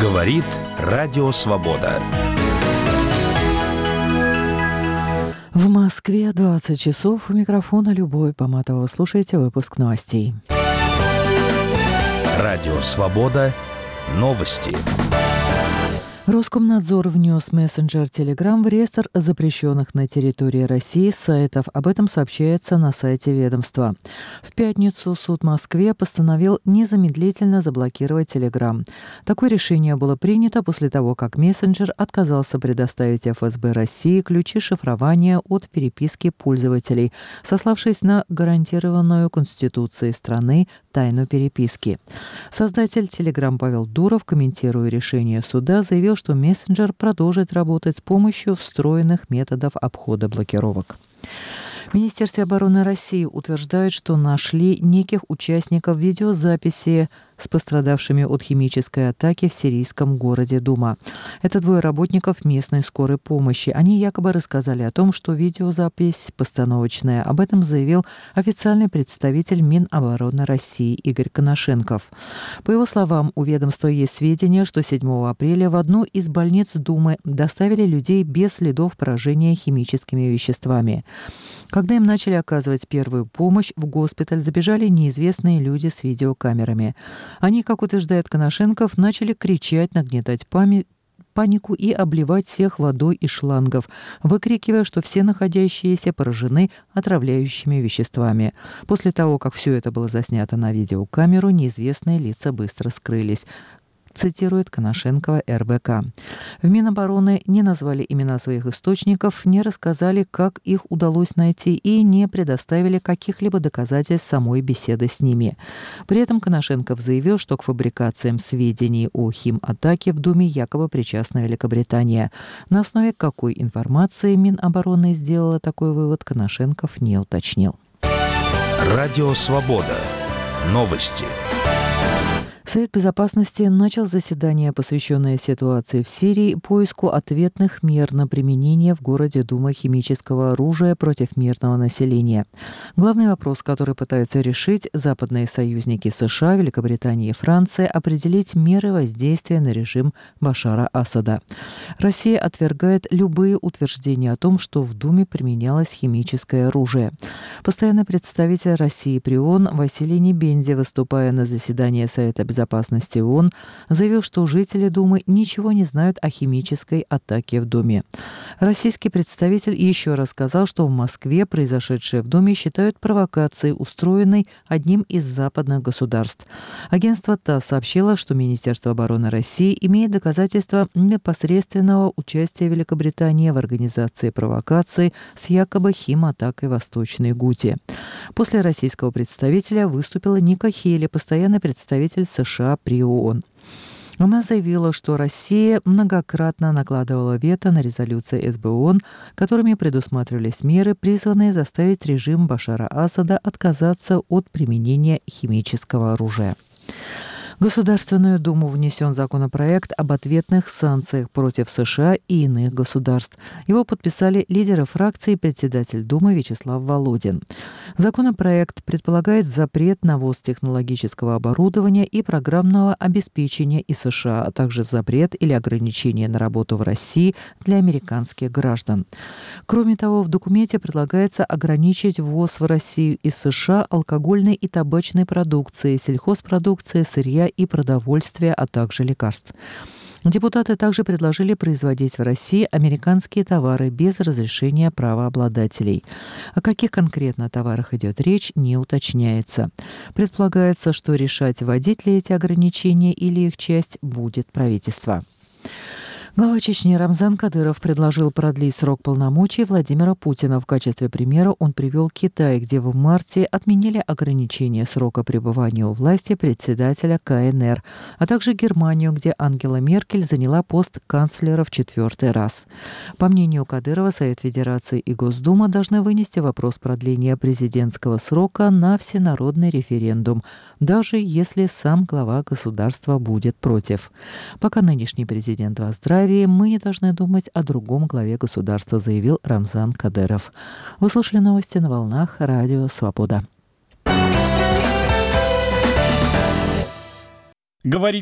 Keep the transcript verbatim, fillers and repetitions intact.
Говорит Радио Свобода. В Москве двадцать часов. У микрофона Любовь Поматова. Слушайте выпуск новостей. Радио Свобода. Новости. Роскомнадзор внес мессенджер Telegram в реестр запрещенных на территории России сайтов. Об этом сообщается на сайте ведомства. В пятницу суд в Москве постановил незамедлительно заблокировать Telegram. Такое решение было принято после того, как мессенджер отказался предоставить эф эс бэ России ключи шифрования от переписки пользователей, сославшись на гарантированную Конституцией страны тайну переписки. Создатель Telegram Павел Дуров, комментируя решение суда, заявил, что мессенджер продолжит работать с помощью встроенных методов обхода блокировок. В Министерстве обороны России утверждают, что нашли неких участников видеозаписи с пострадавшими от химической атаки в сирийском городе Дума. Это двое работников местной скорой помощи. Они якобы рассказали о том, что видеозапись постановочная. Об этом заявил официальный представитель Минобороны России Игорь Коношенков. По его словам, у ведомства есть сведения, что седьмого апреля в одну из больниц Думы доставили людей без следов поражения химическими веществами. Когда им начали оказывать первую помощь, в госпиталь забежали неизвестные люди с видеокамерами. Они, как утверждает Коношенков, начали кричать, нагнетать память, панику и обливать всех водой из шлангов, выкрикивая, что все находящиеся поражены отравляющими веществами. После того, как все это было заснято на видеокамеру, неизвестные лица быстро скрылись. Цитирует Коношенкова эр бэ ка. В Минобороны не назвали имена своих источников, не рассказали, как их удалось найти, и не предоставили каких-либо доказательств самой беседы с ними. При этом Коношенков заявил, что к фабрикациям сведений о химатаке в Думе якобы причастна Великобритания. На основе какой информации Минобороны сделала такой вывод, Коношенков не уточнил. Радио Свобода. Новости. Совет Безопасности начал заседание, посвященное ситуации в Сирии, поиску ответных мер на применение в городе Дума химического оружия против мирного населения. Главный вопрос, который пытаются решить западные союзники США, Великобритания и Франция, определить меры воздействия на режим Башара Асада. Россия отвергает любые утверждения о том, что в Думе применялось химическое оружие. Постоянный представитель России при ООН Василий Небензи, выступая на заседании Совета Безопасности безопасности ООН, заявил, что жители Думы ничего не знают о химической атаке в Думе. Российский представитель еще раз сказал, что в Москве произошедшее в Думе считают провокацией, устроенной одним из западных государств. Агентство ТАСС сообщило, что Министерство обороны России имеет доказательства непосредственного участия Великобритании в организации провокации с якобы химатакой в Восточной Гуте. После российского представителя выступила Ника Хейли, постоянный представитель США при ООН. Она заявила, что Россия многократно накладывала вето на резолюции эс бэ ООН, которыми предусматривались меры, призванные заставить режим Башара Асада отказаться от применения химического оружия. В Государственную Думу внесен законопроект об ответных санкциях против США и иных государств. Его подписали лидеры фракции и председатель Думы Вячеслав Володин. Законопроект предполагает запрет на ввоз технологического оборудования и программного обеспечения из США, а также запрет или ограничение на работу в России для американских граждан. Кроме того, в документе предлагается ограничить ввоз в Россию из США алкогольной и табачной продукции, сельхозпродукции, сырья и продовольствия, а также лекарств. Депутаты также предложили производить в России американские товары без разрешения правообладателей. О каких конкретно товарах идет речь, не уточняется. Предполагается, что решать, вводить ли эти ограничения или их часть, будет правительство. Глава Чечни Рамзан Кадыров предложил продлить срок полномочий Владимира Путина. В качестве примера он привел Китай, где в марте отменили ограничение срока пребывания у власти председателя ка эн эр, а также Германию, где Ангела Меркель заняла пост канцлера в четвертый раз. По мнению Кадырова, Совет Федерации и Госдума должны вынести вопрос продления президентского срока на всенародный референдум, даже если сам глава государства будет против. Пока нынешний президент во здравии, мы не должны думать о другом главе государства, заявил Рамзан Кадыров. Вы слушали новости на волнах Радио Свобода. Говорит